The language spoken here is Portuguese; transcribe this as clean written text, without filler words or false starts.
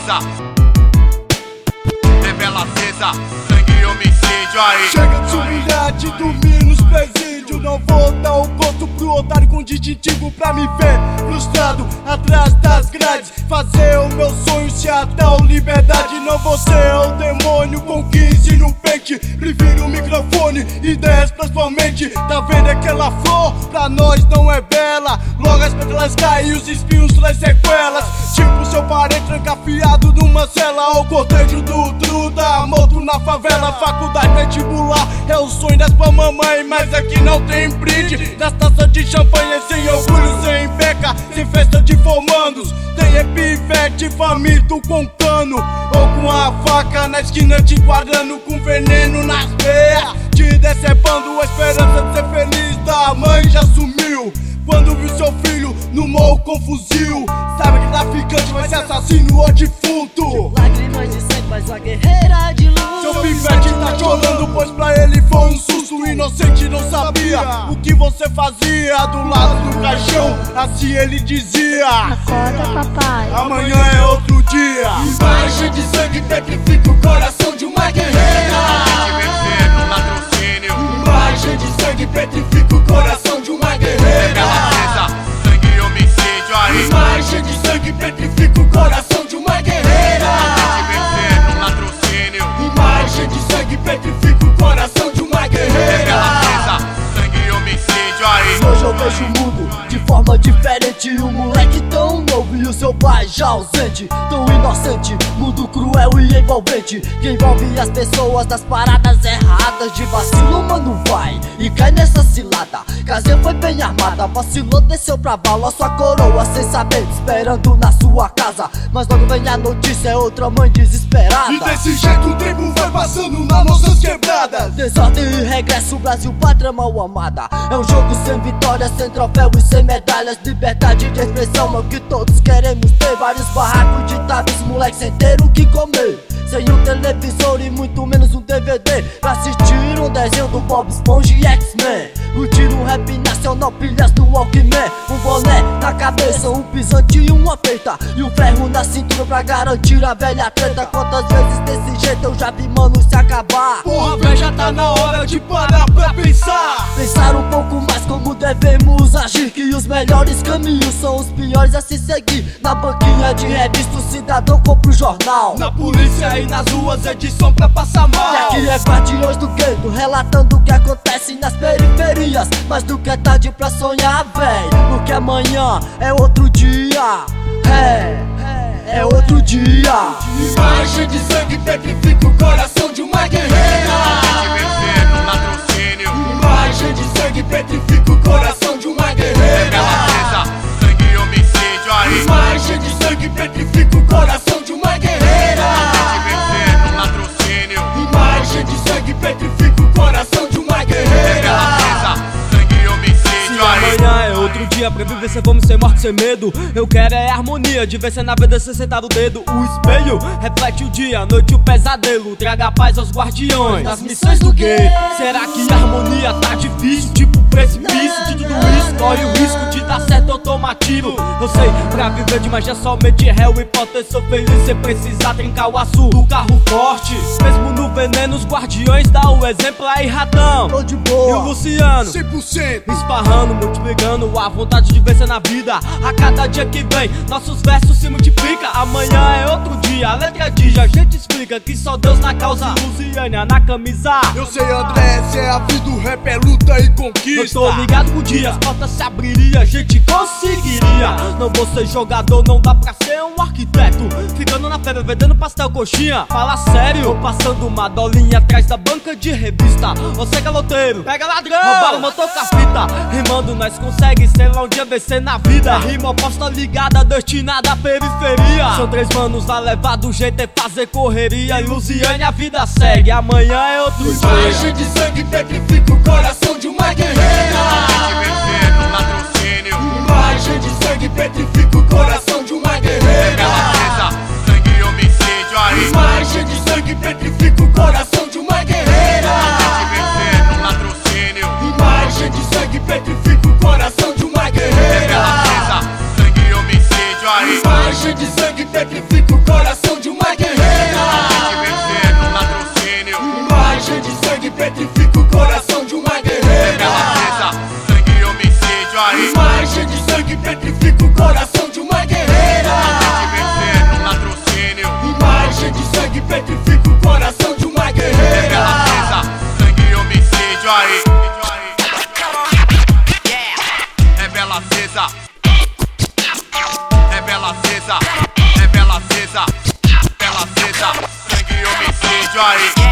mesa. Revela acesa, sangue e homicídio aí. Chega de humilhar, de dormir nos presídios. Não vou dar o gosto pro otário com distintivo pra me ver frustrado atrás das grades. Fazer o meu sonho se a tal liberdade. Não vou ser o demônio com 15 no pente. Prefiro o microfone, ideias principalmente. Tá vendo aquela flor? Pra nós não é bela. Logo as pétalas caem e os espinhos traz sequelas. Tipo seu parente trancafiado numa cela. O cortejo do Truda, morto na favela. Faculdade vestibular é o sonho das pra mamãe. Mas aqui não tem brinde. Das taças de champanhe sem orgulho, sem beca, sem festa de formandos. Tem epivete faminto com cano, ou com a faca na esquina te enquadrando, com veneno nas veias, te decepando a esperança de ser feliz. Da mãe já sumiu quando viu seu filho no morro com fuzil. Sabe que traficante vai ser assassino ou defunto. Lágrimas de sangue, mas uma guerreira de luz. Seu pivete tá chorando, pois pra ele foi um susto. Inocente não sabia o que você fazia do lado do caixão, assim ele dizia: Acorda, papai. amanhã é outro dia. Imagem de sangue petrifica o coração de uma guerreira. Vencer no latrocínio. Imagem de sangue petrifica o coração de uma guerreira. Revela acesa, sangue e homicídio aí. Imagem de sangue petrifica o coração de uma guerreira. Vencer no latrocínio. Imagem de sangue petrifica o coração de uma guerreira. Revela acesa, sangue e homicídio aí. Hoje eu vejo o mundo de forma diferente. O moleque tão novo e o seu pai já ausente. Tão inocente, mundo cruel e envolvente, que envolve as pessoas das paradas erradas. De vacilo mano vai e cai nessa cilada. Casinha foi bem armada, vacilou, desceu pra bala sua coroa sem saber, esperando na sua casa. Mas logo vem a notícia, é outra mãe desesperada. E desse jeito o tempo vai passando nas nossas quebradas. Desordem e regresso, Brasil, pátria mal amada. É um jogo sem vitória, sem troféu e sem medalhas. Liberdade de expressão é o que todos queremos ter. Vários barracos ditados, moleque sem ter o que comer. Sem um televisor e muito menos um DVD pra assistir um desenho do Bob Esponja e X-Men. Curtir um rap nacional, pilhas do Walkman. Um boné na cabeça, um pisante e uma peita, e um ferro na cintura pra garantir a velha treta. Quantas vezes desse jeito eu já vi mano se acabar. Porra, véi, já tá na hora de parar pra pensar. Pensar um pouco mais como devemos agir, que os melhores caminhos são os piores a se seguir. Na banquinha de revista o cidadão compra o jornal. Na polícia e nas ruas edição pra passar mal. E aqui é guardiões do gueto, relatando o que acontece nas periferias. Mas nunca é tarde pra sonhar, véi, porque amanhã é outro dia. É outro dia. Imagem de sangue petrifica o coração de uma guerreira. Vencer no latrocínio. Imagem de sangue petrifica o coração de uma guerreira. Revela acesa, sangue e homicídio aí. Imagem de sangue petrifica o coração de uma guerreira. Vencer no latrocínio. Imagem de sangue petrifica o coração de uma guerreira. Revela acesa, sangue e homicídio aí. Amanhã é outro dia pra viver sem fome, sem morte, sem medo. Eu quero é harmonia, de vencer na vida sem sentar o dedo. O espelho reflete o dia, a noite o pesadelo. Traga paz aos guardiões nas missões do gueto. Será que a harmonia tá difícil? Tipo precipício de tudo isso, corre o risco de dar certo ou tomar tiro. Eu sei, pra viver demais é somente réu e poder ser feliz sem precisar trincar o aço do carro forte. Mesmo no veneno os guardiões dá o exemplo aí, Ratão. Tô de E o boa. Luciano 100%. esparrando, multiplicando a vontade de vencer na vida. A cada dia que vem, nossos versos se multiplicam. Amanhã é outro dia, a letra diz, a gente explica que só Deus na causa, Luciânia na camisa. Eu sei, André, se é a vida, o rap é luta e conquista. Eu tô ligado com o dia, as portas se abririam, a gente conseguiria. Não vou ser jogador, não dá pra ser um arquiteto. Ficando na febre, vendendo pastel, coxinha. Fala sério, tô passando uma dolinha atrás da banca de revista. Você caloteiro, pega ladrão, roubaram o motor com a fita. Rimando nós consegue ser lá um dia vencer na vida. Rima oposta ligada, destinada à periferia. São três manos a levar do jeito é fazer correria. E Luciane a vida segue, amanhã é outro dia. Imagem de sangue petrifica o coração de uma guerreira. Vencer no latrocínio. Imagem de sangue petrifica o coração de uma guerreira. Revela acesa, sangue e homicídio aí. Imagem de sangue petrifica o coração de uma guerreira. Vencer no latrocínio. Imagem de sangue petrifica o coração de uma guerreira. Revela acesa, sangue e homicídio aí. Imagem de sangue petrifica o coração de acesa. É vela acesa, é vela acesa, vela acesa. Sangue e homicídio aí.